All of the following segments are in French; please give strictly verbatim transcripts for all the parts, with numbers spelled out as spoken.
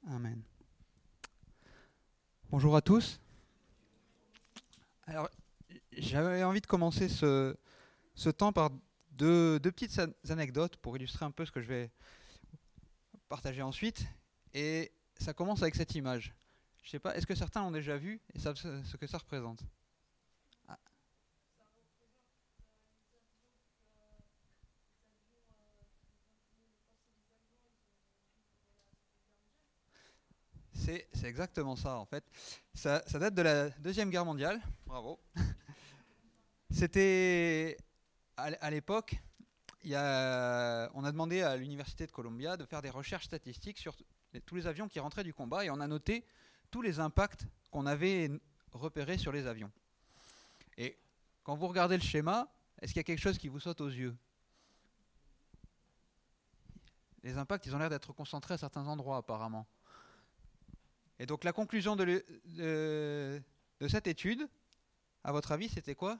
Amen. Bonjour à tous. Alors, j'avais envie de commencer ce, ce temps par deux, deux petites an- anecdotes pour illustrer un peu ce que je vais partager ensuite. Et ça commence avec cette image. Je sais pas, est-ce que certains l'ont déjà vu et savent ce, ce que ça représente? Ah, c'est, c'est exactement ça en fait. Ça, ça date de la Deuxième Guerre mondiale. Bravo. C'était à l- à l'époque. Il y a- on a demandé à l'Université de Columbia de faire des recherches statistiques sur les- tous les avions qui rentraient du combat et on a noté tous les impacts qu'on avait n- repérés sur les avions. Et quand vous regardez le schéma, est-ce qu'il y a quelque chose qui vous saute aux yeux? Les impacts, ils ont l'air d'être concentrés à certains endroits apparemment. Et donc la conclusion de, le- de- de cette étude, à votre avis, c'était quoi?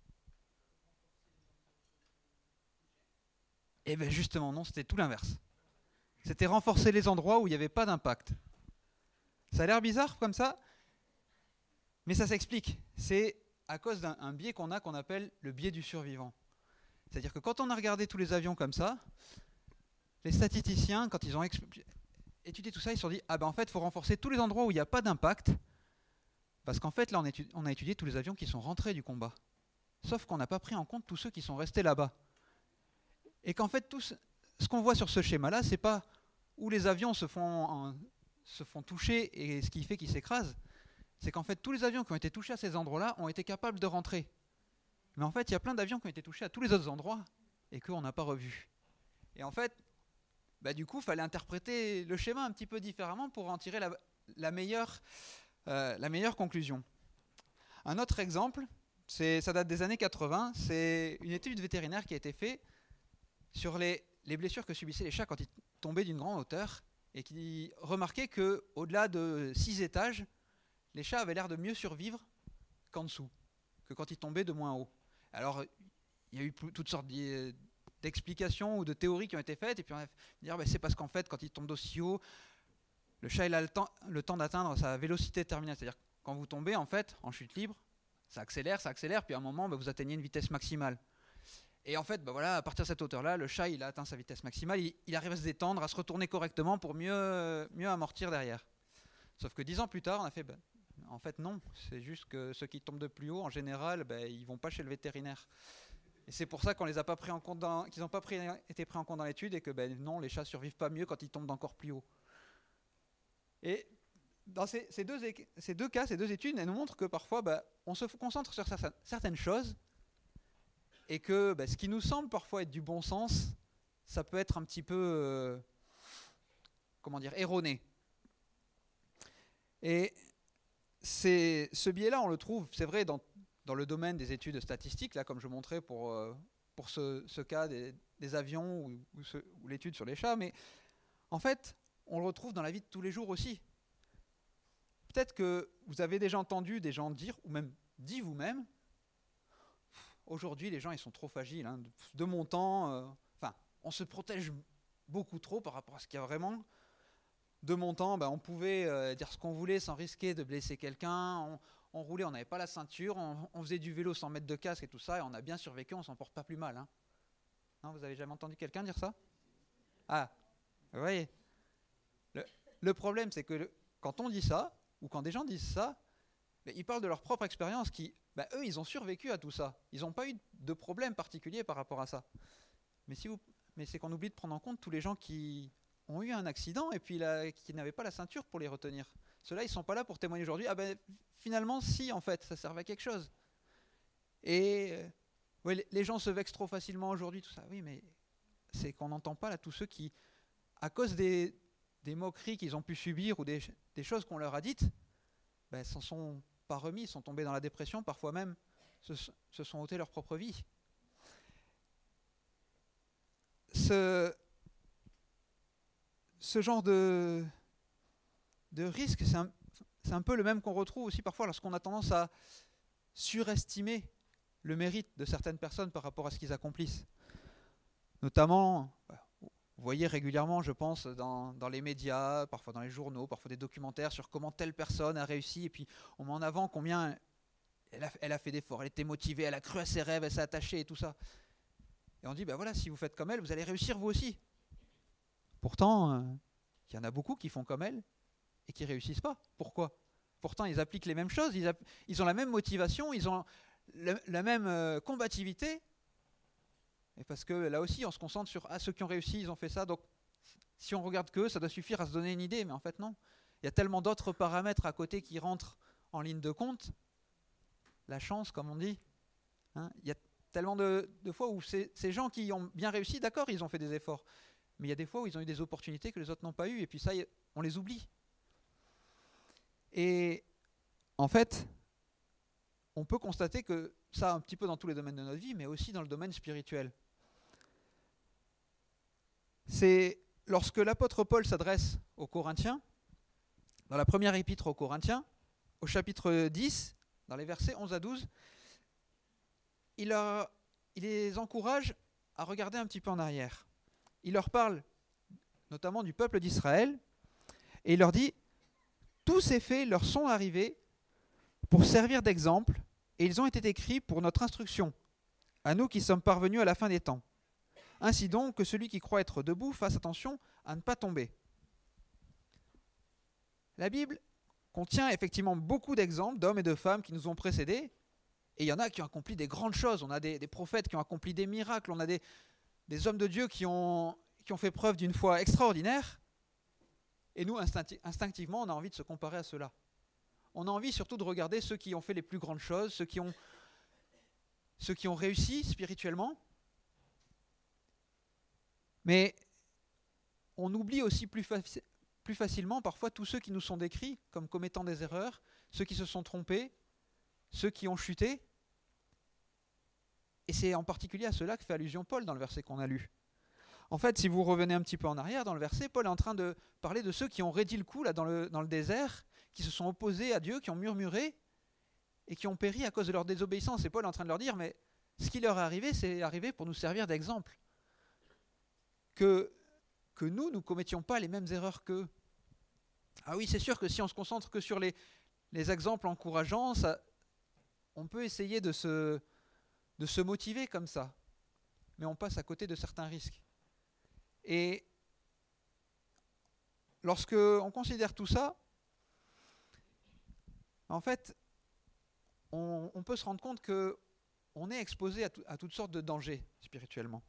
Eh bien justement non, c'était tout l'inverse. C'était renforcer les endroits où il n'y avait pas d'impact. Ça a l'air bizarre comme ça, mais ça s'explique. C'est à cause d'un un biais qu'on a qu'on appelle le biais du survivant. C'est-à-dire que quand on a regardé tous les avions comme ça, les statisticiens, quand ils ont expli- étudié tout ça, ils se sont dit ah ben en fait, il faut renforcer tous les endroits où il n'y a pas d'impact, parce qu'en fait là, on, étu- on a étudié tous les avions qui sont rentrés du combat. Sauf qu'on n'a pas pris en compte tous ceux qui sont restés là-bas. Et qu'en fait, tout ce, ce qu'on voit sur ce schéma-là, c'est pas où les avions se font, en- se font toucher et ce qui fait qu'ils s'écrasent, c'est qu'en fait, tous les avions qui ont été touchés à ces endroits-là ont été capables de rentrer. Mais en fait, il y a plein d'avions qui ont été touchés à tous les autres endroits et qu'on n'a pas revus. Et en fait, bah, du coup, il fallait interpréter le schéma un petit peu différemment pour en tirer la, la meilleure, euh, la meilleure conclusion. Un autre exemple, c'est, ça date des années quatre-vingts, c'est une étude vétérinaire qui a été faite sur les, les blessures que subissaient les chats quand ils tombaient d'une grande hauteur et qui remarquait qu'au-delà de six étages, les chats avaient l'air de mieux survivre qu'en dessous, que quand ils tombaient de moins haut. Alors, il y a eu toutes sortes d'explications ou de théories qui ont été faites, et puis on a dit bah, c'est parce qu'en fait, quand il tombe d'aussi haut, le chat il a le temps, le temps d'atteindre sa vélocité terminale. C'est-à-dire que quand vous tombez, en fait, en chute libre, ça accélère, ça accélère, puis à un moment, bah, vous atteignez une vitesse maximale. Et en fait, bah voilà, à partir de cette hauteur-là, le chat il a atteint sa vitesse maximale, il, il arrive à se détendre, à se retourner correctement pour mieux, mieux amortir derrière. Sauf que dix ans plus tard, on a fait, bah, en fait non, c'est juste que ceux qui tombent de plus haut, en général, bah, ils vont pas chez le vétérinaire. Et c'est pour ça qu'on les a pas pris en compte, dans, qu'ils n'ont pas pris, été pris en compte dans l'étude et que bah, non, les chats survivent pas mieux quand ils tombent d'encore plus haut. Et dans ces, ces, deux, ces deux cas, ces deux études, elles nous montrent que parfois, bah, on se concentre sur certaines choses et que bah, ce qui nous semble parfois être du bon sens, ça peut être un petit peu, euh, comment dire, erroné. Et c'est, ce biais-là, on le trouve, c'est vrai, dans, dans le domaine des études statistiques, là, comme je montrais pour, euh, pour ce, ce cas des, des avions ou, ou, ce, ou l'étude sur les chats, mais en fait, on le retrouve dans la vie de tous les jours aussi. Peut-être que vous avez déjà entendu des gens dire, ou même dit vous-même, aujourd'hui, les gens, ils sont trop fragiles. Hein, de, de mon temps, euh, enfin, on se protège beaucoup trop par rapport à ce qu'il y a vraiment. De mon temps, ben, on pouvait euh, dire ce qu'on voulait sans risquer de blesser quelqu'un. On, on roulait, on n'avait pas la ceinture. On, on faisait du vélo sans mettre de casque et tout ça. Et on a bien survécu, on s'en porte pas plus mal. Hein. Non, vous avez jamais entendu quelqu'un dire ça? Ah, vous voyez. Le, le problème, c'est que le, quand on dit ça, ou quand des gens disent ça, ben, ils parlent de leur propre expérience qui, ben, eux, ils ont survécu à tout ça. Ils n'ont pas eu de problème particulier par rapport à ça. Mais, si vous, mais c'est qu'on oublie de prendre en compte tous les gens qui ont eu un accident et puis là, qui n'avaient pas la ceinture pour les retenir. Ceux-là, ils ne sont pas là pour témoigner aujourd'hui. Ah ben, finalement, si, en fait, ça servait à quelque chose. Et euh, ouais, les gens se vexent trop facilement aujourd'hui, tout ça. Oui, mais c'est qu'on n'entend pas là tous ceux qui, à cause des, des moqueries qu'ils ont pu subir ou des, des choses qu'on leur a dites, ben, s'en sont pas remis, ils sont tombés dans la dépression, parfois même se, se sont ôtés leur propre vie. Ce, ce genre de, de risque, c'est un, c'est un peu le même qu'on retrouve aussi parfois lorsqu'on a tendance à surestimer le mérite de certaines personnes par rapport à ce qu'ils accomplissent. Notamment, Vous voyez régulièrement, je pense, dans, dans les médias, parfois dans les journaux, parfois des documentaires sur comment telle personne a réussi, et puis on met en avant combien elle a, elle a fait d'efforts, elle était motivée, elle a cru à ses rêves, elle s'est attachée et tout ça. Et on dit, ben voilà, si vous faites comme elle, vous allez réussir vous aussi. Pourtant, euh, il y en a beaucoup qui font comme elle et qui ne réussissent pas. Pourquoi ? Pourtant, ils appliquent les mêmes choses, ils, app- ils ont la même motivation, ils ont le- la même euh, combativité. Et parce que là aussi, on se concentre sur ah, ceux qui ont réussi, ils ont fait ça, donc si on regarde qu'eux, ça doit suffire à se donner une idée, mais en fait non. Il y a tellement d'autres paramètres à côté qui rentrent en ligne de compte. La chance, comme on dit. Hein, il y a tellement de, de fois où ces, ces gens qui ont bien réussi, d'accord, ils ont fait des efforts, mais il y a des fois où ils ont eu des opportunités que les autres n'ont pas eues, et puis ça, on les oublie. Et en fait, on peut constater que ça, un petit peu dans tous les domaines de notre vie, mais aussi dans le domaine spirituel. C'est lorsque l'apôtre Paul s'adresse aux Corinthiens, dans la première épître aux Corinthiens, au chapitre dix, dans les versets onze à douze, il, leur, il les encourage à regarder un petit peu en arrière. Il leur parle notamment du peuple d'Israël, et il leur dit « Tous ces faits leur sont arrivés pour servir d'exemple, et ils ont été écrits pour notre instruction, à nous qui sommes parvenus à la fin des temps. Ainsi donc, que celui qui croit être debout fasse attention à ne pas tomber. » La Bible contient effectivement beaucoup d'exemples d'hommes et de femmes qui nous ont précédés, et il y en a qui ont accompli des grandes choses. On a des, des prophètes qui ont accompli des miracles, on a des, des hommes de Dieu qui ont, qui ont fait preuve d'une foi extraordinaire, et nous, instincti- instinctivement, on a envie de se comparer à ceux-là. On a envie surtout de regarder ceux qui ont fait les plus grandes choses, ceux qui ont, ceux qui ont réussi spirituellement. Mais on oublie aussi plus, faci- plus facilement parfois tous ceux qui nous sont décrits comme commettant des erreurs, ceux qui se sont trompés, ceux qui ont chuté. Et c'est en particulier à cela que fait allusion Paul dans le verset qu'on a lu. En fait, si vous revenez un petit peu en arrière dans le verset, Paul est en train de parler de ceux qui ont raidi le coup là, dans, le, dans le désert, qui se sont opposés à Dieu, qui ont murmuré et qui ont péri à cause de leur désobéissance. Et Paul est en train de leur dire, mais ce qui leur est arrivé, c'est arrivé pour nous servir d'exemple. Que, que nous, nous ne commettions pas les mêmes erreurs qu'eux. Ah oui, c'est sûr que si on se concentre que sur les, les exemples encourageants, ça, on peut essayer de se, de se motiver comme ça. Mais on passe à côté de certains risques. Et lorsque on considère tout ça, en fait, on, on peut se rendre compte qu'on est exposé à, tout, à toutes sortes de dangers spirituellement.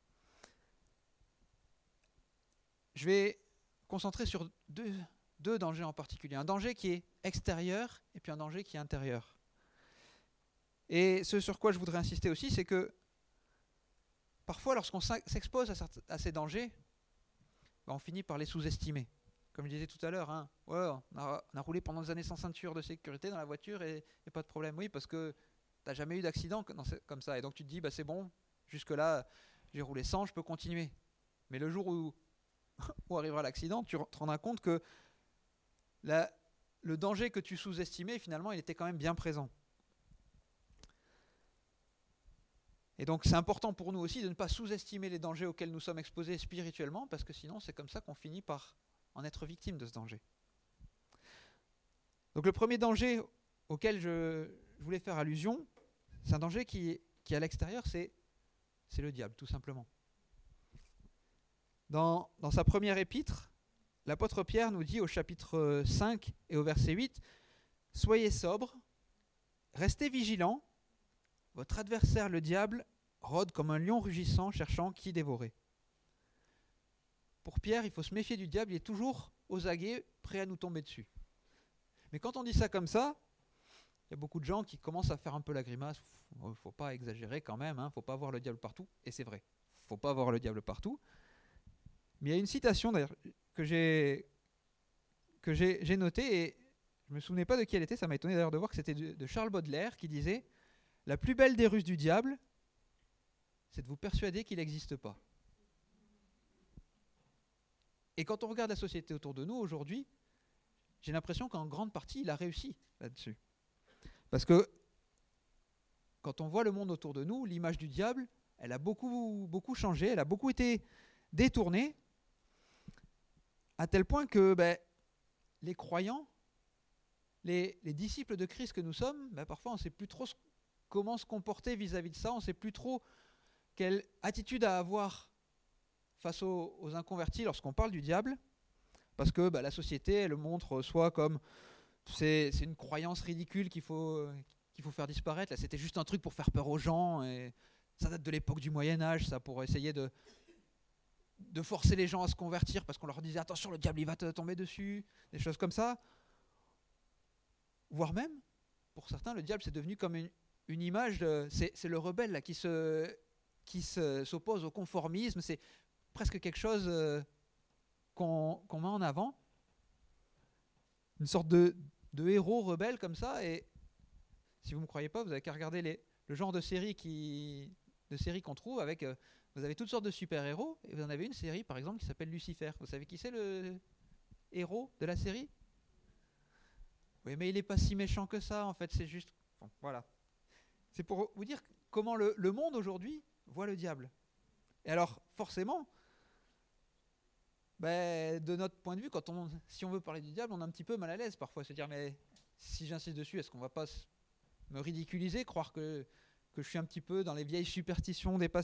Je vais concentrer sur deux, deux dangers en particulier. Un danger qui est extérieur et puis un danger qui est intérieur. Et ce sur quoi je voudrais insister aussi, c'est que parfois, lorsqu'on s'expose à, certes, à ces dangers, ben on finit par les sous-estimer. Comme je disais tout à l'heure, hein, ouais, on, a, on a roulé pendant des années sans ceinture de sécurité dans la voiture et, et pas de problème. Oui, parce que tu n'as jamais eu d'accident comme ça. Et donc tu te dis, bah, c'est bon, jusque-là, j'ai roulé sans, je peux continuer. Mais le jour où, où arrivera l'accident, tu te rendras compte que la, le danger que tu sous-estimais, finalement, il était quand même bien présent. Et donc c'est important pour nous aussi de ne pas sous-estimer les dangers auxquels nous sommes exposés spirituellement, parce que sinon c'est comme ça qu'on finit par en être victime de ce danger. Donc le premier danger auquel je, je voulais faire allusion, c'est un danger qui, qui est à l'extérieur, c'est, c'est le diable, tout simplement. Dans, dans sa première épître, l'apôtre Pierre nous dit au chapitre cinq et au verset huit, « Soyez sobres, restez vigilants, votre adversaire le diable rôde comme un lion rugissant cherchant qui dévorer. » Pour Pierre, il faut se méfier du diable, il est toujours aux aguets, prêt à nous tomber dessus. Mais quand on dit ça comme ça, il y a beaucoup de gens qui commencent à faire un peu la grimace. Il ne faut pas exagérer quand même, il hein, ne faut pas voir le diable partout. Et c'est vrai, il ne faut pas voir le diable partout. Mais il y a une citation d'ailleurs que j'ai, que j'ai, j'ai notée et je ne me souvenais pas de qui elle était, ça m'a étonné d'ailleurs de voir que c'était de, de Charles Baudelaire qui disait « La plus belle des ruses du diable, c'est de vous persuader qu'il n'existe pas. » Et quand on regarde la société autour de nous aujourd'hui, j'ai l'impression qu'en grande partie, il a réussi là-dessus. Parce que quand on voit le monde autour de nous, l'image du diable, elle a beaucoup, beaucoup changé, elle a beaucoup été détournée, à tel point que ben, les croyants, les, les disciples de Christ que nous sommes, ben, parfois on ne sait plus trop ce, comment se comporter vis-à-vis de ça, on ne sait plus trop quelle attitude à avoir face aux, aux inconvertis lorsqu'on parle du diable, parce que ben, la société, elle le montre soit comme c'est, c'est une croyance ridicule qu'il faut, qu'il faut faire disparaître, là c'était juste un truc pour faire peur aux gens, et ça date de l'époque du Moyen-Âge, ça, pour essayer de, de forcer les gens à se convertir, parce qu'on leur disait attention, le diable il va te tomber dessus, des choses comme ça. Voire même, pour certains, le diable c'est devenu comme une, une image, de, c'est, c'est le rebelle là, qui, se, qui se, s'oppose au conformisme, c'est presque quelque chose euh, qu'on, qu'on met en avant, une sorte de, de héros rebelle comme ça, et si vous ne me croyez pas, vous n'avez qu'à regarder les, le genre de série qui, de séries qu'on trouve avec, euh, vous avez toutes sortes de super-héros, et vous en avez une série par exemple qui s'appelle Lucifer. Vous savez qui c'est le héros de la série ? Oui, mais il n'est pas si méchant que ça, en fait, c'est juste... Bon, voilà. C'est pour vous dire comment le, le monde aujourd'hui voit le diable. Et alors, forcément, ben, de notre point de vue, quand on, si on veut parler du diable, on est un petit peu mal à l'aise parfois, se dire, mais si j'insiste dessus, est-ce qu'on ne va pas me ridiculiser, croire que, que je suis un petit peu dans les vieilles superstitions dépassées ?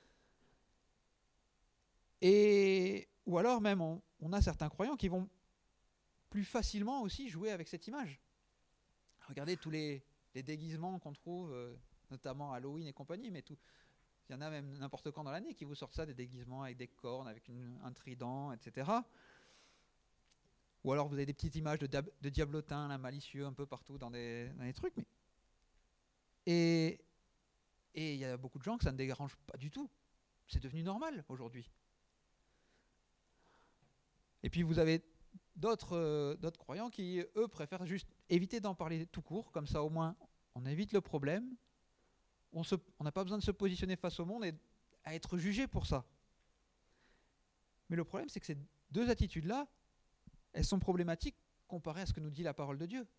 Et, ou alors même, on, on a certains croyants qui vont plus facilement aussi jouer avec cette image. Regardez tous les, les déguisements qu'on trouve, euh, notamment Halloween et compagnie, mais tout, il y en a même n'importe quand dans l'année qui vous sortent ça, des déguisements avec des cornes, avec une, un trident, et cetera. Ou alors vous avez des petites images de, diab- de diablotins, là, malicieux, un peu partout dans des, dans des trucs. Mais... Et il y a beaucoup de gens que ça ne dérange pas du tout. C'est devenu normal aujourd'hui. Et puis vous avez d'autres, euh, d'autres croyants qui, eux, préfèrent juste éviter d'en parler tout court, comme ça au moins on évite le problème, on se, on n'a pas besoin de se positionner face au monde et à être jugé pour ça. Mais le problème, c'est que ces deux attitudes-là, elles sont problématiques comparées à ce que nous dit la parole de Dieu.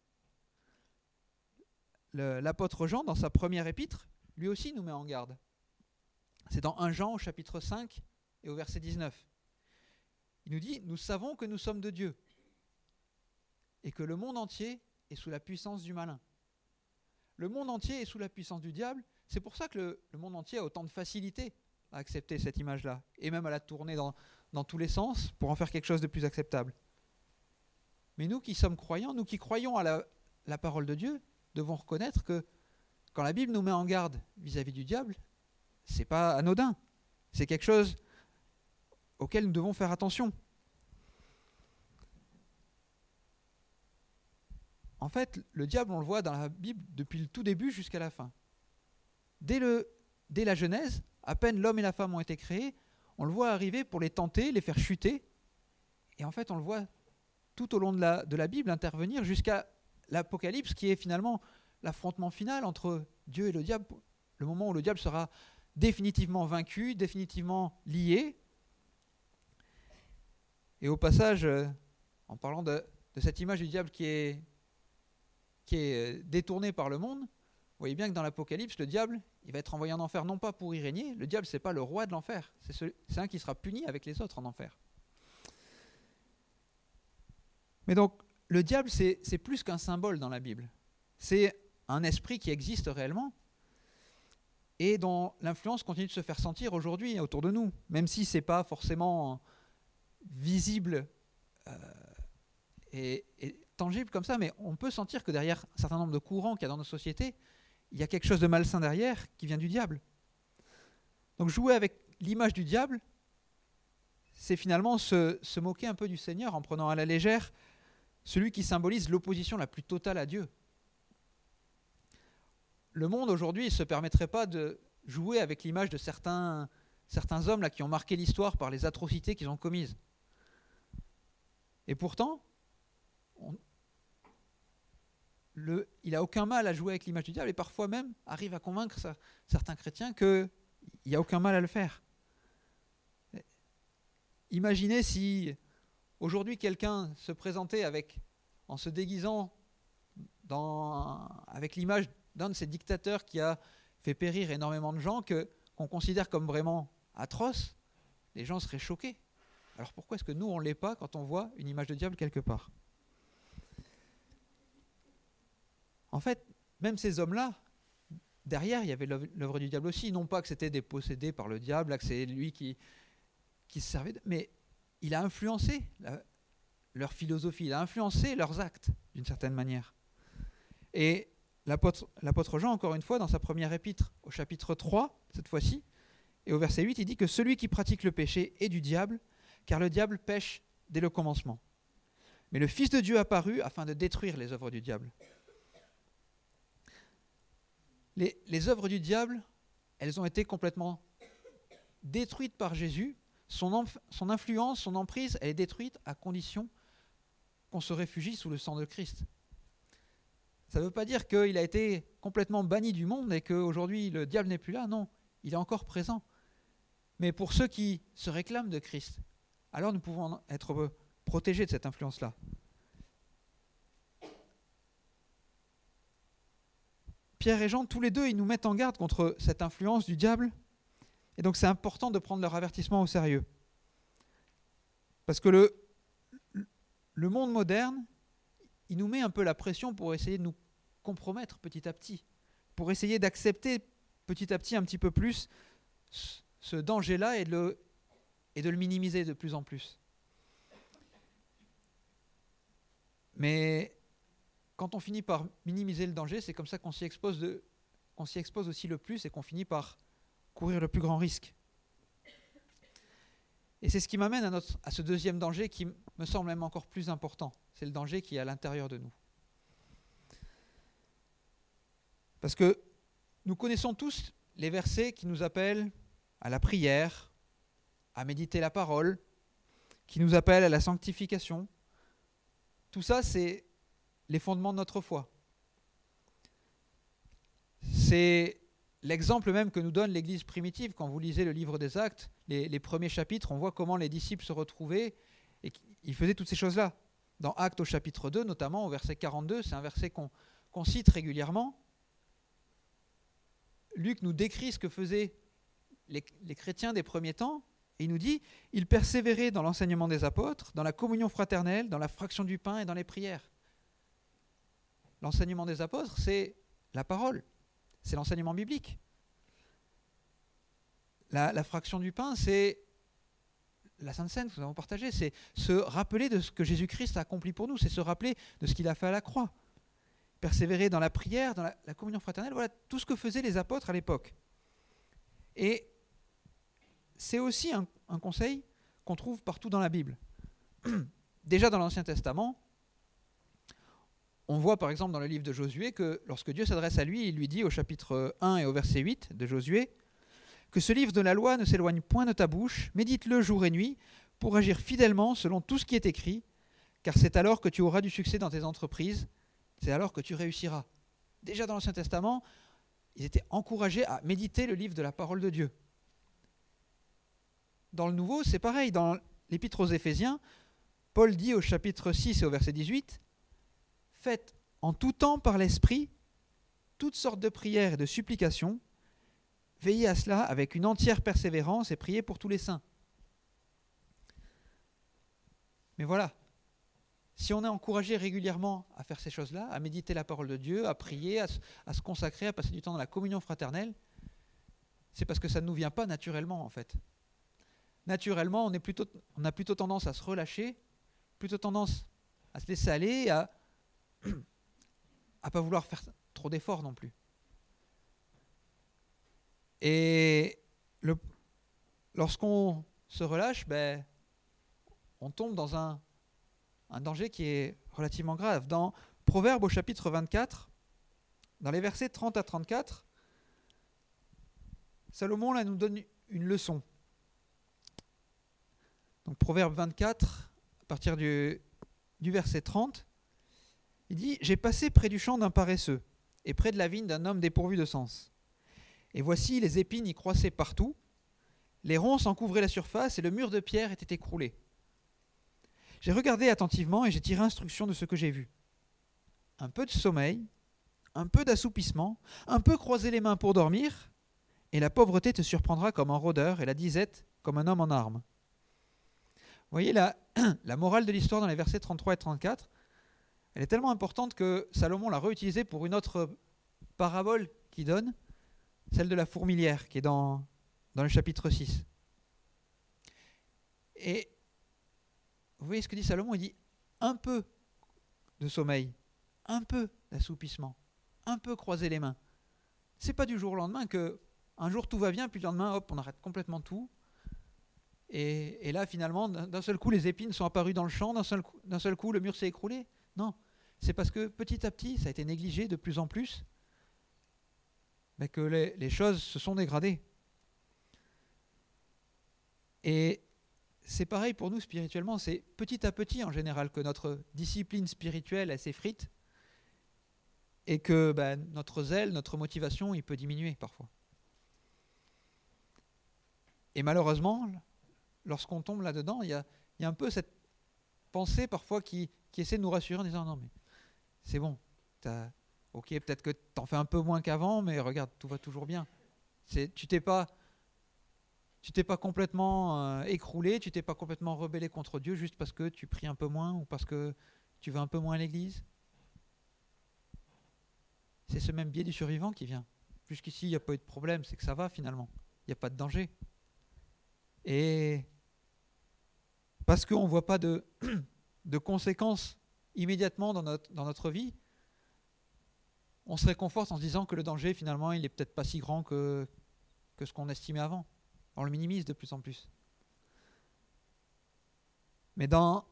Le, l'apôtre Jean, dans sa première épître, lui aussi nous met en garde. C'est dans premier Jean au chapitre cinq et au verset dix-neuf. Il nous dit « Nous savons que nous sommes de Dieu et que le monde entier est sous la puissance du malin. » Le monde entier est sous la puissance du diable. C'est pour ça que le, le monde entier a autant de facilité à accepter cette image-là et même à la tourner dans, dans tous les sens pour en faire quelque chose de plus acceptable. Mais nous qui sommes croyants, nous qui croyons à la, la parole de Dieu, devons reconnaître que quand la Bible nous met en garde vis-à-vis du diable, c'est pas anodin. C'est quelque chose auquel nous devons faire attention. En fait, le diable, on le voit dans la Bible depuis le tout début jusqu'à la fin. Dès, le, dès la Genèse, à peine l'homme et la femme ont été créés, on le voit arriver pour les tenter, les faire chuter. Et en fait, on le voit tout au long de la, de la Bible intervenir jusqu'à l'Apocalypse, qui est finalement l'affrontement final entre Dieu et le diable, le moment où le diable sera définitivement vaincu, définitivement lié. Et au passage, euh, en parlant de, de cette image du diable qui est, qui est détournée par le monde, vous voyez bien que dans l'Apocalypse, le diable, il va être envoyé en enfer non pas pour y régner, le diable, ce n'est pas le roi de l'enfer, c'est, celui, c'est un qui sera puni avec les autres en enfer. Mais donc, le diable, c'est, c'est plus qu'un symbole dans la Bible. C'est un esprit qui existe réellement et dont l'influence continue de se faire sentir aujourd'hui autour de nous, même si ce n'est pas forcément visible euh, et, et tangible comme ça, mais on peut sentir que derrière un certain nombre de courants qu'il y a dans nos sociétés, il y a quelque chose de malsain derrière qui vient du diable. Donc jouer avec l'image du diable, c'est finalement se, se moquer un peu du Seigneur en prenant à la légère celui qui symbolise l'opposition la plus totale à Dieu. Le monde aujourd'hui ne se permettrait pas de jouer avec l'image de certains, certains hommes là, qui ont marqué l'histoire par les atrocités qu'ils ont commises. Et pourtant, on, le, il n'a aucun mal à jouer avec l'image du diable et parfois même arrive à convaincre ça, certains chrétiens qu'il n'y a aucun mal à le faire. Imaginez si aujourd'hui quelqu'un se présentait avec, en se déguisant dans, avec l'image d'un de ces dictateurs qui a fait périr énormément de gens, que, qu'on considère comme vraiment atroces, les gens seraient choqués. Alors pourquoi est-ce que nous, on ne l'est pas quand on voit une image de diable quelque part? En fait, même ces hommes-là, derrière, il y avait l'œuvre du diable aussi. Non pas que c'était des possédés par le diable, que c'est lui qui, qui se servait, de... mais il a influencé la, leur philosophie, il a influencé leurs actes, d'une certaine manière. Et l'apôtre, l'apôtre Jean, encore une fois, dans sa première épître, au chapitre trois, cette fois-ci, et au verset huit, il dit que celui qui pratique le péché est du diable, car le diable pêche dès le commencement. Mais le Fils de Dieu apparut afin de détruire les œuvres du diable. Les, les œuvres du diable, elles ont été complètement détruites par Jésus. Son, enf- son influence, son emprise, elle est détruite à condition qu'on se réfugie sous le sang de Christ. Ça ne veut pas dire qu'il a été complètement banni du monde et qu'aujourd'hui le diable n'est plus là. Non, il est encore présent. Mais pour ceux qui se réclament de Christ, alors nous pouvons être protégés de cette influence-là. Pierre et Jean, tous les deux, ils nous mettent en garde contre cette influence du diable. Et donc c'est important de prendre leur avertissement au sérieux. Parce que le, le monde moderne, il nous met un peu la pression pour essayer de nous compromettre petit à petit, pour essayer d'accepter petit à petit un petit peu plus ce danger-là et de le, et de le minimiser de plus en plus. Mais quand on finit par minimiser le danger, c'est comme ça qu'on s'y expose, de, qu'on s'y expose aussi le plus et qu'on finit par courir le plus grand risque. Et c'est ce qui m'amène à, notre, à ce deuxième danger qui me semble même encore plus important. C'est le danger qui est à l'intérieur de nous. Parce que nous connaissons tous les versets qui nous appellent à la prière, à méditer la parole, qui nous appellent à la sanctification. Tout ça, c'est les fondements de notre foi. C'est l'exemple même que nous donne l'Église primitive. Quand vous lisez le livre des Actes, les, les premiers chapitres, on voit comment les disciples se retrouvaient et qu'ils faisaient toutes ces choses-là. Dans Actes au chapitre deux, notamment au verset quarante-deux, c'est un verset qu'on, qu'on cite régulièrement. Luc nous décrit ce que faisaient les, les chrétiens des premiers temps, et il nous dit « Ils persévéraient dans l'enseignement des apôtres, dans la communion fraternelle, dans la fraction du pain et dans les prières. » L'enseignement des apôtres, c'est la parole, c'est l'enseignement biblique. La, la fraction du pain, c'est la Sainte Seine que nous avons partagée, c'est se rappeler de ce que Jésus-Christ a accompli pour nous, c'est se rappeler de ce qu'il a fait à la croix. Persévérer dans la prière, dans la, la communion fraternelle, voilà tout ce que faisaient les apôtres à l'époque. Et c'est aussi un, un conseil qu'on trouve partout dans la Bible. Déjà dans l'Ancien Testament, on voit par exemple dans le livre de Josué que lorsque Dieu s'adresse à lui, il lui dit au chapitre un et au verset huit de Josué que ce livre de la loi ne s'éloigne point de ta bouche, médite-le jour et nuit pour agir fidèlement selon tout ce qui est écrit, car c'est alors que tu auras du succès dans tes entreprises, c'est alors que tu réussiras. Déjà dans l'Ancien Testament, ils étaient encouragés à méditer le livre de la parole de Dieu. Dans le Nouveau, c'est pareil. Dans l'Épître aux Éphésiens, Paul dit au chapitre six et au verset dix-huit « Faites en tout temps par l'Esprit toutes sortes de prières et de supplications, veillez à cela avec une entière persévérance et priez pour tous les saints. » Mais voilà, si on est encouragé régulièrement à faire ces choses-là, à méditer la parole de Dieu, à prier, à se, à se consacrer, à passer du temps dans la communion fraternelle, c'est parce que ça ne nous vient pas naturellement en fait. Naturellement, on, est plutôt, on a plutôt tendance à se relâcher, plutôt tendance à se laisser aller, à ne pas vouloir faire trop d'efforts non plus. Et le, lorsqu'on se relâche, ben, on tombe dans un, un danger qui est relativement grave. Dans Proverbes au chapitre vingt-quatre, dans les versets trente à trente-quatre, Salomon là, nous donne une leçon. Donc Proverbe vingt-quatre, à partir du, du verset trente, il dit « J'ai passé près du champ d'un paresseux et près de la vigne d'un homme dépourvu de sens. Et voici, les épines y croissaient partout, les ronces en couvraient la surface et le mur de pierre était écroulé. J'ai regardé attentivement et j'ai tiré instruction de ce que j'ai vu. Un peu de sommeil, un peu d'assoupissement, un peu croiser les mains pour dormir, et la pauvreté te surprendra comme un rôdeur et la disette comme un homme en armes. Vous voyez, la, la morale de l'histoire dans les versets trente-trois et trente-quatre, elle est tellement importante que Salomon l'a réutilisée pour une autre parabole qu'il donne, celle de la fourmilière, qui est dans, dans le chapitre six. Et vous voyez ce que dit Salomon, il dit un peu de sommeil, un peu d'assoupissement, un peu croiser les mains. C'est pas du jour au lendemain que un jour tout va bien, puis le lendemain, hop, on arrête complètement tout. Et, et là, finalement, d'un seul coup, les épines sont apparues dans le champ, d'un seul coup, d'un seul coup le mur s'est écroulé. Non, c'est parce que petit à petit, ça a été négligé de plus en plus, mais que les, les choses se sont dégradées. Et c'est pareil pour nous spirituellement, c'est petit à petit en général que notre discipline spirituelle elle s'effrite et que ben, notre zèle, notre motivation, il peut diminuer parfois. Et malheureusement, lorsqu'on tombe là-dedans, il y a, il y a un peu cette pensée parfois qui, qui essaie de nous rassurer en disant non mais c'est bon, t'as, ok peut-être que t'en fais un peu moins qu'avant, mais regarde, tout va toujours bien. C'est, tu t'es pas, tu t'es pas complètement euh, écroulé, tu t'es pas complètement rebellé contre Dieu juste parce que tu pries un peu moins ou parce que tu vas un peu moins à l'église. C'est ce même biais du survivant qui vient. Jusqu'ici, il n'y a pas eu de problème, c'est que ça va finalement. Il n'y a pas de danger. Et parce qu'on ne voit pas de, de conséquences immédiatement dans notre, dans notre vie, on se réconforte en se disant que le danger, finalement, il n'est peut-être pas si grand que, que ce qu'on estimait avant. On le minimise de plus en plus. Mais dans,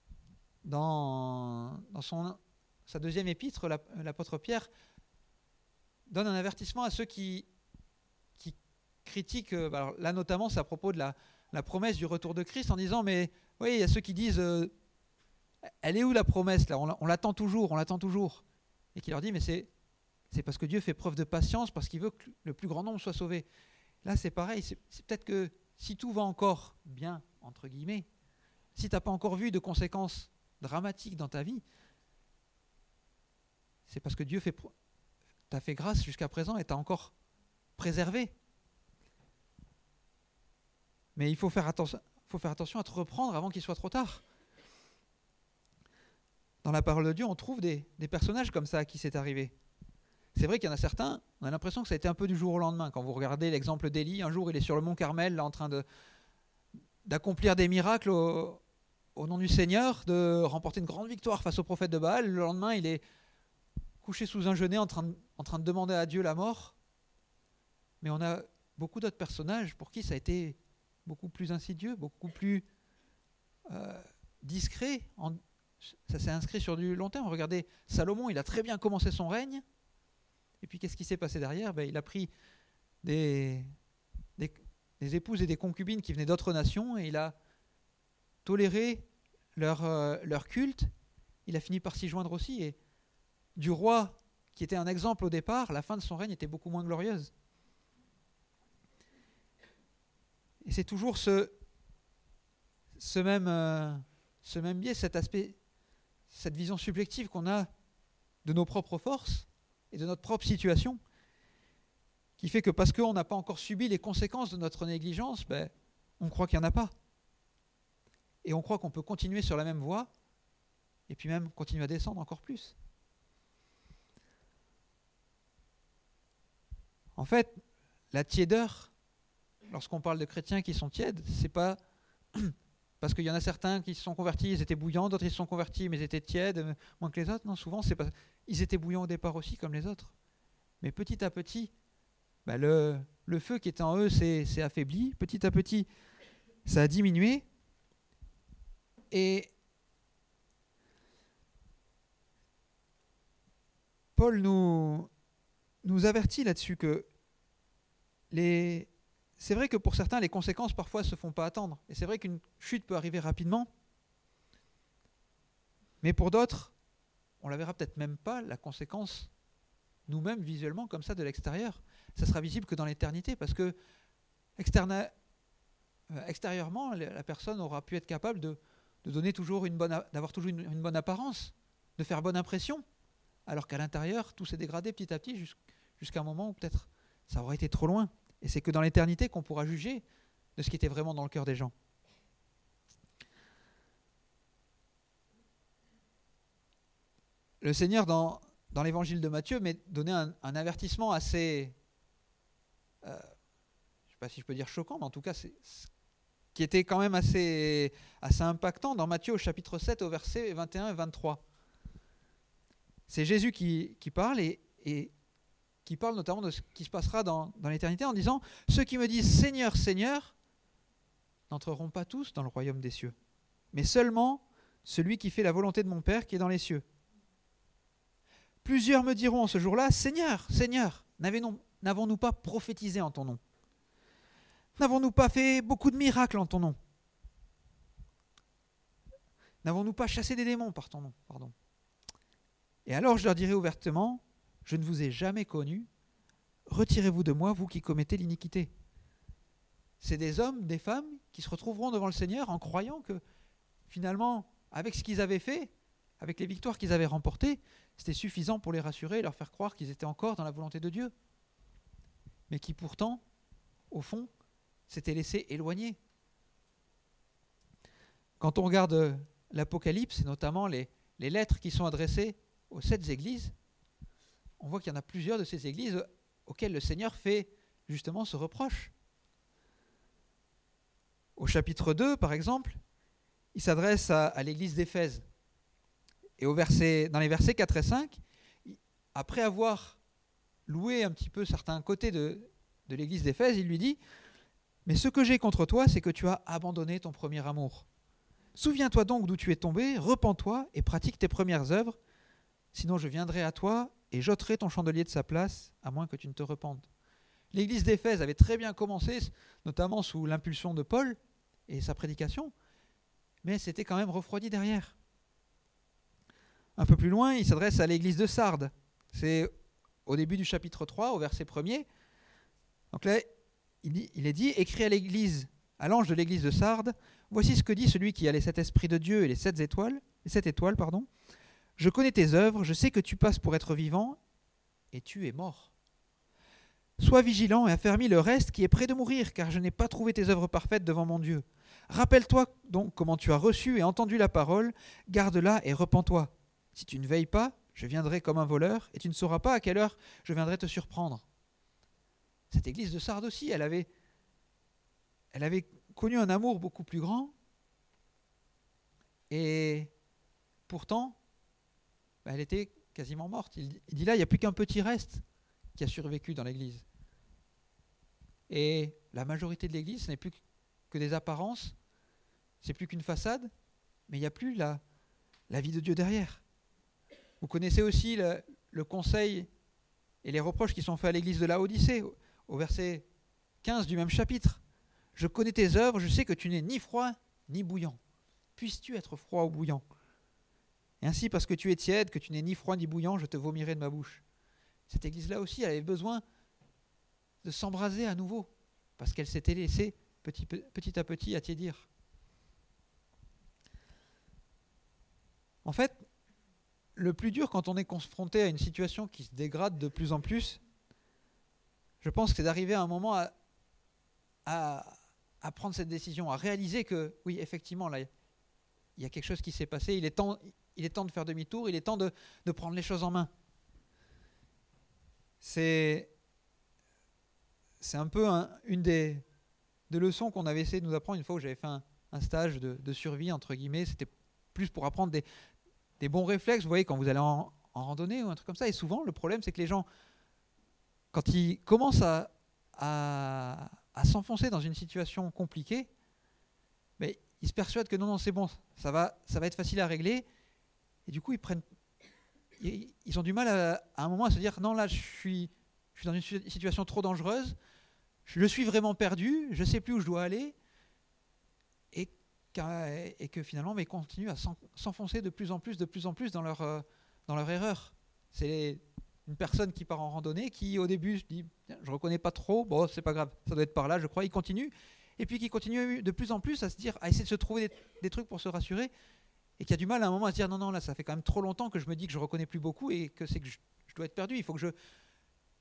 dans, dans son, sa deuxième épître, l'apôtre Pierre donne un avertissement à ceux qui, qui critiquent, alors là notamment c'est à propos de la, la promesse du retour de Christ, en disant mais oui, il y a ceux qui disent euh, elle est où la promesse là, on, on l'attend toujours, on l'attend toujours, et qui leur dit mais c'est, c'est parce que Dieu fait preuve de patience, parce qu'il veut que le plus grand nombre soit sauvé. Là c'est pareil, c'est, c'est peut-être que si tout va encore bien, entre guillemets, si tu n'as pas encore vu de conséquences dramatiques dans ta vie, c'est parce que Dieu fait pro- t'a fait grâce jusqu'à présent et t'a encore préservé. Mais il faut faire attention, faut faire attention à te reprendre avant qu'il soit trop tard. Dans la parole de Dieu, on trouve des, des personnages comme ça à qui c'est arrivé. C'est vrai qu'il y en a certains, on a l'impression que ça a été un peu du jour au lendemain. Quand vous regardez l'exemple d'Élie, un jour il est sur le mont Carmel, là, en train de, d'accomplir des miracles au, au nom du Seigneur, de remporter une grande victoire face au prophète de Baal. Le lendemain, il est couché sous un genêt en train de, en train de demander à Dieu la mort. Mais on a beaucoup d'autres personnages pour qui ça a été beaucoup plus insidieux, beaucoup plus euh, discret. En, ça s'est inscrit sur du long terme. Regardez, Salomon, il a très bien commencé son règne. Et puis qu'est-ce qui s'est passé derrière ? Ben, il a pris des, des, des épouses et des concubines qui venaient d'autres nations et il a toléré leur, euh, leur culte. Il a fini par s'y joindre aussi. Et du roi qui était un exemple au départ, la fin de son règne était beaucoup moins glorieuse. Et c'est toujours ce, ce, même, euh, ce même biais, cet aspect, cette vision subjective qu'on a de nos propres forces et de notre propre situation, qui fait que parce qu'on n'a pas encore subi les conséquences de notre négligence, ben, on croit qu'il n'y en a pas. Et on croit qu'on peut continuer sur la même voie, et puis même continuer à descendre encore plus. En fait, la tiédeur, lorsqu'on parle de chrétiens qui sont tièdes, c'est pas parce qu'il y en a certains qui se sont convertis, ils étaient bouillants, d'autres ils se sont convertis, mais ils étaient tièdes, moins que les autres. Non, souvent, c'est pas, ils étaient bouillants au départ aussi, comme les autres. Mais petit à petit, bah le, le feu qui était en eux s'est, s'est affaibli. Petit à petit, ça a diminué. Et Paul nous, nous avertit là-dessus que les... c'est vrai que pour certains, les conséquences parfois ne se font pas attendre. Et c'est vrai qu'une chute peut arriver rapidement. Mais pour d'autres, on ne la verra peut-être même pas, la conséquence, nous-mêmes, visuellement, comme ça, de l'extérieur. Ça sera visible que dans l'éternité, parce que externa... euh, extérieurement, la personne aura pu être capable de, de donner toujours une bonne, d'avoir toujours une, une bonne apparence, de faire bonne impression, alors qu'à l'intérieur, tout s'est dégradé petit à petit jusqu'à un moment où peut-être ça aura été trop loin. Et c'est que dans l'éternité qu'on pourra juger de ce qui était vraiment dans le cœur des gens. Le Seigneur, dans, dans l'évangile de Matthieu, m'a donné un, un avertissement assez, euh, je ne sais pas si je peux dire choquant, mais en tout cas, c'est, c'est, qui était quand même assez, assez impactant dans Matthieu au chapitre sept, au verset vingt et un et vingt-trois. C'est Jésus qui, qui parle et, et qui parle notamment de ce qui se passera dans, dans l'éternité en disant « Ceux qui me disent Seigneur, Seigneur, n'entreront pas tous dans le royaume des cieux, mais seulement celui qui fait la volonté de mon Père qui est dans les cieux. Plusieurs me diront en ce jour-là, Seigneur, Seigneur, n'avons-nous pas prophétisé en ton nom? N'avons-nous pas fait beaucoup de miracles en ton nom? N'avons-nous pas chassé des démons par ton nom? Pardon. Et alors je leur dirai ouvertement, je ne vous ai jamais connus, retirez-vous de moi, vous qui commettez l'iniquité. » C'est des hommes, des femmes qui se retrouveront devant le Seigneur en croyant que finalement, avec ce qu'ils avaient fait, avec les victoires qu'ils avaient remportées, c'était suffisant pour les rassurer et leur faire croire qu'ils étaient encore dans la volonté de Dieu. Mais qui pourtant, au fond, s'étaient laissés éloigner. Quand on regarde l'Apocalypse, et notamment les, les lettres qui sont adressées aux sept églises, on voit qu'il y en a plusieurs de ces églises auxquelles le Seigneur fait justement ce reproche. Au chapitre deux, par exemple, il s'adresse à, à l'église d'Éphèse. Et au verset, dans les versets quatre et cinq, après avoir loué un petit peu certains côtés de, de l'église d'Éphèse, il lui dit « Mais ce que j'ai contre toi, c'est que tu as abandonné ton premier amour. Souviens-toi donc d'où tu es tombé, repens-toi et pratique tes premières œuvres, sinon je viendrai à toi et j'ôterai ton chandelier de sa place, à moins que tu ne te repentes. » L'église d'Éphèse avait très bien commencé, notamment sous l'impulsion de Paul et sa prédication, mais c'était quand même refroidi derrière. Un peu plus loin, il s'adresse à l'église de Sardes. C'est au début du chapitre trois, au verset premier. Donc là, il, dit, il est dit « Écris à l'église, à l'ange de l'église de Sardes, voici ce que dit celui qui a les sept esprits de Dieu et les sept étoiles, les sept étoiles, pardon. Je connais tes œuvres, je sais que tu passes pour être vivant, et tu es mort. Sois vigilant et affermis le reste qui est près de mourir, car je n'ai pas trouvé tes œuvres parfaites devant mon Dieu. Rappelle-toi donc comment tu as reçu et entendu la parole, garde-la et repens-toi. Si tu ne veilles pas, je viendrai comme un voleur, et tu ne sauras pas à quelle heure je viendrai te surprendre. » Cette église de Sardes aussi, elle avait, elle avait connu un amour beaucoup plus grand, et pourtant, bah, elle était quasiment morte. Il, il dit là, il n'y a plus qu'un petit reste qui a survécu dans l'église. Et la majorité de l'église, ce n'est plus que des apparences, c'est plus qu'une façade, mais il n'y a plus la, la vie de Dieu derrière. Vous connaissez aussi le, le conseil et les reproches qui sont faits à l'église de Laodicée, au, au verset quinze du même chapitre. « Je connais tes œuvres, je sais que tu n'es ni froid ni bouillant. Puisses-tu être froid ou bouillant ? Et ainsi, parce que tu es tiède, que tu n'es ni froid ni bouillant, je te vomirai de ma bouche. » Cette église-là aussi, elle avait besoin de s'embraser à nouveau, parce qu'elle s'était laissée petit, petit à petit attiédir. En fait, le plus dur quand on est confronté à une situation qui se dégrade de plus en plus, je pense que c'est d'arriver à un moment à, à, à prendre cette décision, à réaliser que, oui, effectivement, là, il y a quelque chose qui s'est passé, il est temps, il est temps de faire demi-tour, il est temps de, de prendre les choses en main. C'est, c'est un peu un, une des, des leçons qu'on avait essayé de nous apprendre une fois où j'avais fait un, un stage de, de survie, entre guillemets. C'était plus pour apprendre des, des bons réflexes, vous voyez, quand vous allez en, en randonnée ou un truc comme ça. Et souvent, le problème, c'est que les gens, quand ils commencent à, à, à s'enfoncer dans une situation compliquée, mais ils se persuadent que non, non, c'est bon, ça va, ça va être facile à régler. Et du coup, ils prennent... Ils ont du mal à, à un moment à se dire non, là je suis, je suis dans une situation trop dangereuse, je suis vraiment perdu, je ne sais plus où je dois aller, et, et que finalement ils continuent à s'enfoncer de plus en plus, de plus en plus dans leur, euh, dans leur erreur. C'est une personne qui part en randonnée, qui au début se dit je ne reconnais pas trop, bon c'est pas grave, ça doit être par là, je crois, il continue, et puis qui continue de plus en plus à se dire, à essayer de se trouver des, des trucs pour se rassurer, et qui a du mal à un moment à se dire non, non, là ça fait quand même trop longtemps que je me dis que je ne reconnais plus beaucoup et que c'est que je, je dois être perdu, il faut que je,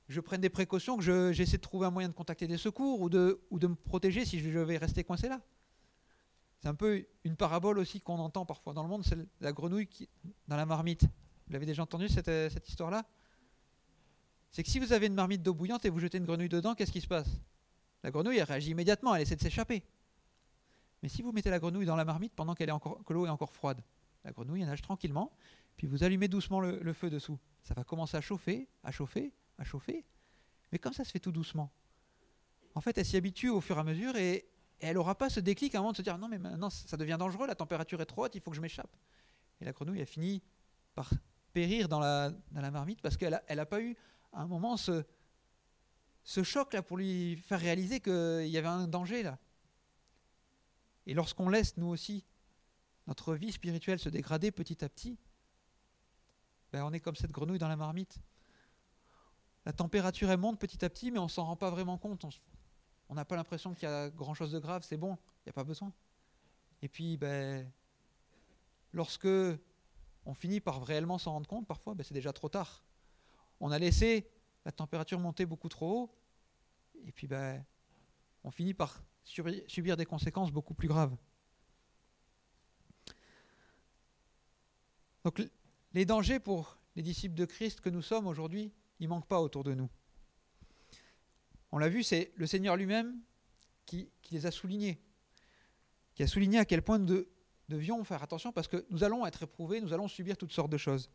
je prenne des précautions, que je, j'essaie de trouver un moyen de contacter des secours ou de, ou de me protéger si je vais rester coincé là. C'est un peu une parabole aussi qu'on entend parfois dans le monde, c'est la grenouille qui, dans la marmite. Vous l'avez déjà entendu cette, cette histoire-là? C'est que si vous avez une marmite d'eau bouillante et vous jetez une grenouille dedans, qu'est-ce qui se passe? La grenouille, elle réagit immédiatement, elle essaie de s'échapper. Mais si vous mettez la grenouille dans la marmite pendant qu'elle est encore, que l'eau est encore froide, la grenouille elle nage tranquillement, puis vous allumez doucement le, le feu dessous. Ça va commencer à chauffer, à chauffer, à chauffer, mais comme ça se fait tout doucement. En fait, elle s'y habitue au fur et à mesure et, et elle n'aura pas ce déclic à un moment de se dire non mais maintenant ça devient dangereux, la température est trop haute, il faut que je m'échappe. Et la grenouille a fini par périr dans la, dans la marmite parce qu'elle n'a elle a pas eu à un moment ce, ce choc là pour lui faire réaliser qu'il y avait un danger là. Et lorsqu'on laisse, nous aussi, notre vie spirituelle se dégrader petit à petit, ben on est comme cette grenouille dans la marmite. La température, elle monte petit à petit, mais on ne s'en rend pas vraiment compte. On n'a pas l'impression qu'il y a grand-chose de grave, c'est bon, il n'y a pas besoin. Et puis, ben, lorsque on finit par réellement s'en rendre compte, parfois, ben, c'est déjà trop tard. On a laissé la température monter beaucoup trop haut, et puis ben, on finit par subir des conséquences beaucoup plus graves. Donc les dangers pour les disciples de Christ que nous sommes aujourd'hui, ils ne manquent pas autour de nous. On l'a vu, c'est le Seigneur lui-même qui, qui les a soulignés, qui a souligné à quel point nous devions faire attention parce que nous allons être éprouvés, nous allons subir toutes sortes de choses.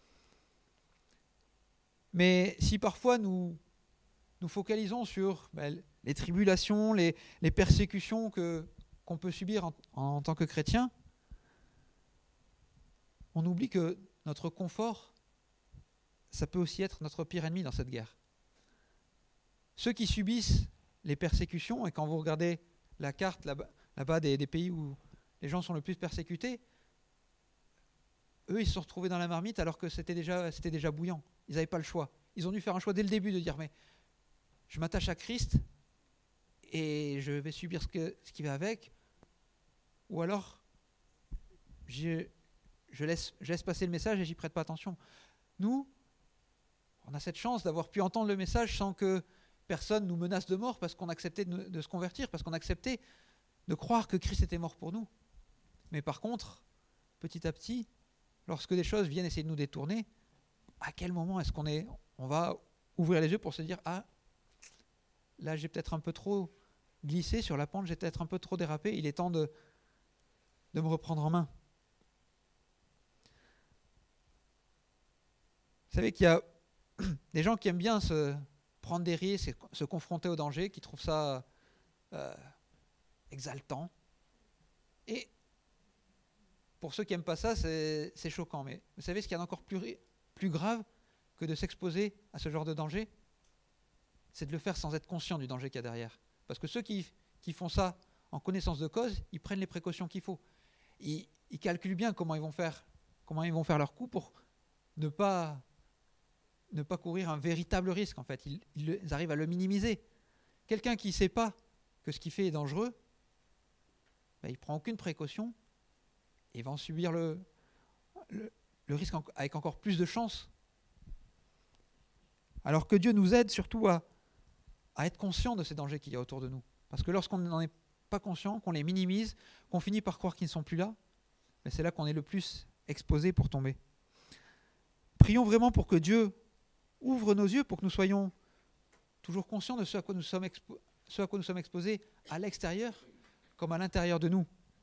Mais si parfois nous nous focalisons sur ben, les tribulations, les, les persécutions que, qu'on peut subir en, en tant que chrétien, on oublie que notre confort, ça peut aussi être notre pire ennemi dans cette guerre. Ceux qui subissent les persécutions, et quand vous regardez la carte là-bas, là-bas des, des pays où les gens sont le plus persécutés, eux, ils se sont retrouvés dans la marmite alors que c'était déjà, c'était déjà bouillant. Ils n'avaient pas le choix. Ils ont dû faire un choix dès le début de dire, mais je m'attache à Christ et je vais subir ce, que, ce qui va avec, ou alors je, je, laisse, je laisse passer le message et j'y prête pas attention. Nous, on a cette chance d'avoir pu entendre le message sans que personne nous menace de mort parce qu'on acceptait de, de se convertir, parce qu'on acceptait de croire que Christ était mort pour nous. Mais par contre, petit à petit, lorsque des choses viennent essayer de nous détourner, à quel moment est-ce qu'on est, on va ouvrir les yeux pour se dire « Ah, là j'ai peut-être un peu trop glissé sur la pente, j'ai peut-être un peu trop dérapé, il est temps de, de me reprendre en main. » Vous savez qu'il y a des gens qui aiment bien se prendre des risques, se confronter au danger, qui trouvent ça euh, exaltant. Et pour ceux qui n'aiment pas ça, c'est, c'est choquant. Mais vous savez ce qu'il y a d'encore plus, plus grave que de s'exposer à ce genre de danger? C'est de le faire sans être conscient du danger qu'il y a derrière. Parce que ceux qui, qui font ça en connaissance de cause, ils prennent les précautions qu'il faut. Ils, ils calculent bien comment ils vont faire, comment ils vont faire leur coup pour ne pas, ne pas courir un véritable risque. En fait, ils, ils arrivent à le minimiser. Quelqu'un qui ne sait pas que ce qu'il fait est dangereux, ben, il ne prend aucune précaution et va en subir le, le, le risque en, avec encore plus de chance. Alors que Dieu nous aide surtout à, à être conscient de ces dangers qu'il y a autour de nous. Parce que lorsqu'on n'en est pas conscient, qu'on les minimise, qu'on finit par croire qu'ils ne sont plus là, ben c'est là qu'on est le plus exposé pour tomber. Prions vraiment pour que Dieu ouvre nos yeux, pour que nous soyons toujours conscients de ce à quoi nous sommes, expo- ce à quoi nous sommes exposés à l'extérieur comme à l'intérieur de nous.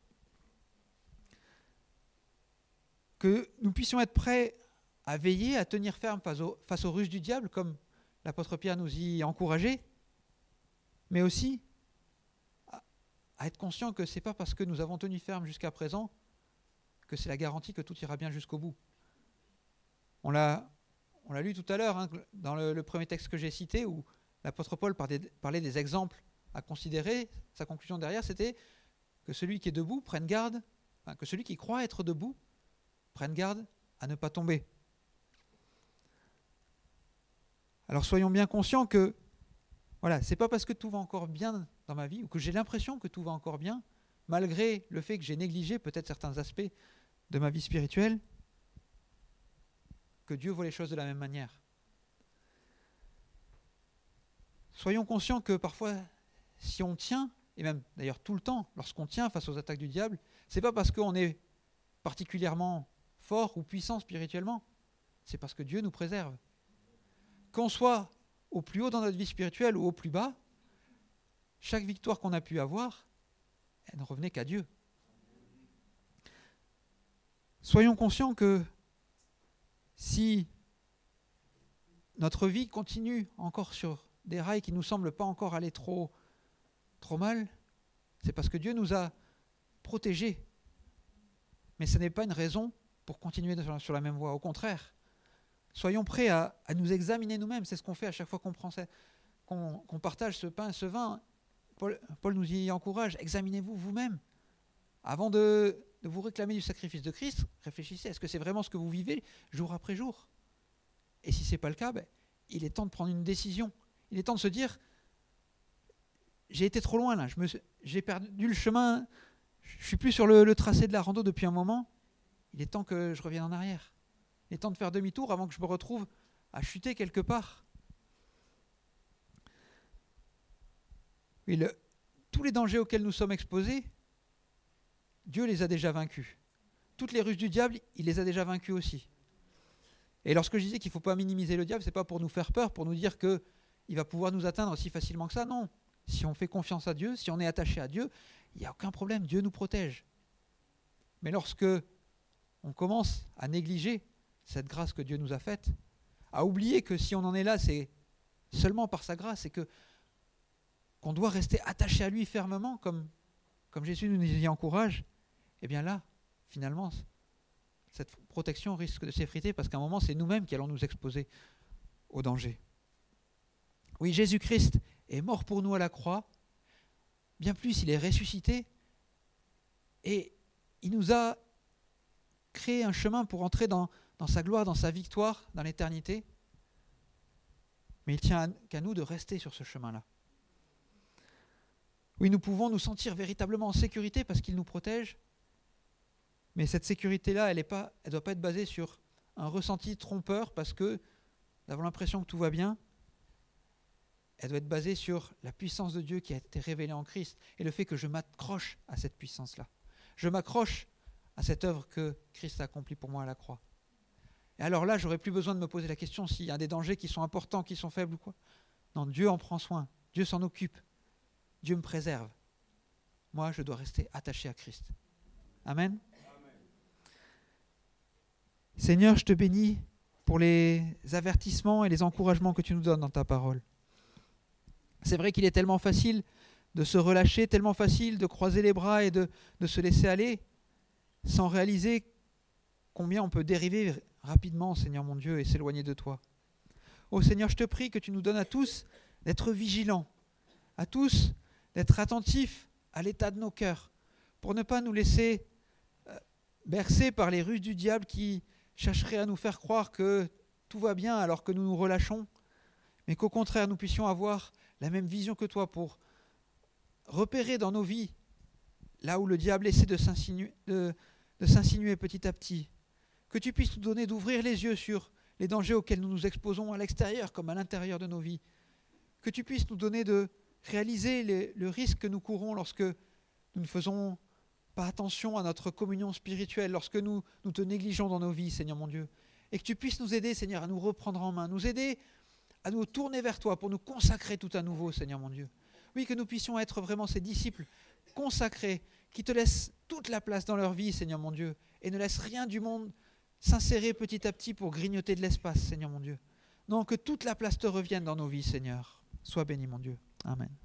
Que nous puissions être prêts à veiller, à tenir ferme face aux, face aux ruses du diable, comme l'apôtre Pierre nous y encourageait, mais aussi à, à être conscients que ce n'est pas parce que nous avons tenu ferme jusqu'à présent que c'est la garantie que tout ira bien jusqu'au bout. On l'a, on l'a lu tout à l'heure, hein, dans le, le premier texte que j'ai cité, où l'apôtre Paul parlait, parlait des exemples à considérer. Sa conclusion derrière, c'était que celui qui est debout prenne garde, enfin, que celui qui croit être debout prenne garde à ne pas tomber. Alors soyons bien conscients que voilà, c'est pas parce que tout va encore bien dans ma vie ou que j'ai l'impression que tout va encore bien, malgré le fait que j'ai négligé peut-être certains aspects de ma vie spirituelle, que Dieu voit les choses de la même manière. soyons conscients que parfois, si on tient, et même d'ailleurs tout le temps, lorsqu'on tient face aux attaques du diable, c'est pas parce qu'on est particulièrement fort ou puissant spirituellement, c'est parce que Dieu nous préserve. Qu'on soit au plus haut dans notre vie spirituelle ou au plus bas, chaque victoire qu'on a pu avoir, elle ne revenait qu'à Dieu. Soyons conscients que si notre vie continue encore sur des rails qui ne nous semblent pas encore aller trop, trop mal, c'est parce que Dieu nous a protégés. Mais ce n'est pas une raison pour continuer sur la même voie. Au contraire, soyons prêts à, à nous examiner nous-mêmes. C'est ce qu'on fait à chaque fois qu'on, prend, qu'on, qu'on partage ce pain et ce vin. Paul, Paul nous y encourage. Examinez-vous vous-même. Avant de, de vous réclamer du sacrifice de Christ, réfléchissez. Est-ce que c'est vraiment ce que vous vivez jour après jour ? Et si ce n'est pas le cas, ben, il est temps de prendre une décision. Il est temps de se dire, j'ai été trop loin là, je me, j'ai perdu le chemin, je ne suis plus sur le, le tracé de la rando depuis un moment. Il est temps que je revienne en arrière. Il est temps de faire demi-tour avant que je me retrouve à chuter quelque part. Oui, le, tous les dangers auxquels nous sommes exposés, Dieu les a déjà vaincus. Toutes les ruses du diable, il les a déjà vaincus aussi. Et lorsque je disais qu'il ne faut pas minimiser le diable, ce n'est pas pour nous faire peur, pour nous dire qu'il va pouvoir nous atteindre aussi facilement que ça. Non, si on fait confiance à Dieu, si on est attaché à Dieu, il n'y a aucun problème, Dieu nous protège. Mais lorsque on commence à négliger cette grâce que Dieu nous a faite, à oublier que si on en est là, c'est seulement par sa grâce et que, qu'on doit rester attaché à lui fermement, comme, comme Jésus nous y encourage, eh bien là, finalement, cette protection risque de s'effriter parce qu'à un moment, c'est nous-mêmes qui allons nous exposer au danger. Oui, Jésus-Christ est mort pour nous à la croix. Bien plus, il est ressuscité et il nous a créé un chemin pour entrer dans, dans sa gloire, dans sa victoire, dans l'éternité. Mais il tient à, qu'à nous de rester sur ce chemin-là. Oui, nous pouvons nous sentir véritablement en sécurité parce qu'il nous protège. Mais cette sécurité-là, elle ne doit pas être basée sur un ressenti trompeur parce que nous avons l'impression que tout va bien. Elle doit être basée sur la puissance de Dieu qui a été révélée en Christ et le fait que je m'accroche à cette puissance-là. Je m'accroche à cette œuvre que Christ a accomplie pour moi à la croix. Et alors là, je n'aurai plus besoin de me poser la question s'il y a des dangers qui sont importants, qui sont faibles ou quoi. Non, Dieu en prend soin. Dieu s'en occupe. Dieu me préserve. Moi, je dois rester attaché à Christ. Amen. Seigneur, je te bénis pour les avertissements et les encouragements que tu nous donnes dans ta parole. C'est vrai qu'il est tellement facile de se relâcher, tellement facile de croiser les bras et de, de se laisser aller, sans réaliser combien on peut dériver rapidement, Seigneur mon Dieu, et s'éloigner de toi. Oh Seigneur, je te prie que tu nous donnes à tous d'être vigilants, à tous d'être attentifs à l'état de nos cœurs, pour ne pas nous laisser euh, bercer par les ruses du diable qui chercherait à nous faire croire que tout va bien alors que nous nous relâchons, mais qu'au contraire nous puissions avoir la même vision que toi pour repérer dans nos vies là où le diable essaie de s'insinuer, de, de s'insinuer petit à petit. Que tu puisses nous donner d'ouvrir les yeux sur les dangers auxquels nous nous exposons à l'extérieur comme à l'intérieur de nos vies. Que tu puisses nous donner de réaliser les, le risque que nous courons lorsque nous ne faisons pas attention à notre communion spirituelle, lorsque nous, nous te négligeons dans nos vies, Seigneur mon Dieu. Et que tu puisses nous aider, Seigneur, à nous reprendre en main, nous aider à nous tourner vers toi pour nous consacrer tout à nouveau, Seigneur mon Dieu. Oui, que nous puissions être vraiment ces disciples consacrés, qui te laissent toute la place dans leur vie, Seigneur mon Dieu, et ne laissent rien du monde s'insérer petit à petit pour grignoter de l'espace, Seigneur mon Dieu. Non, que toute la place te revienne dans nos vies, Seigneur. Sois béni, mon Dieu. Amen.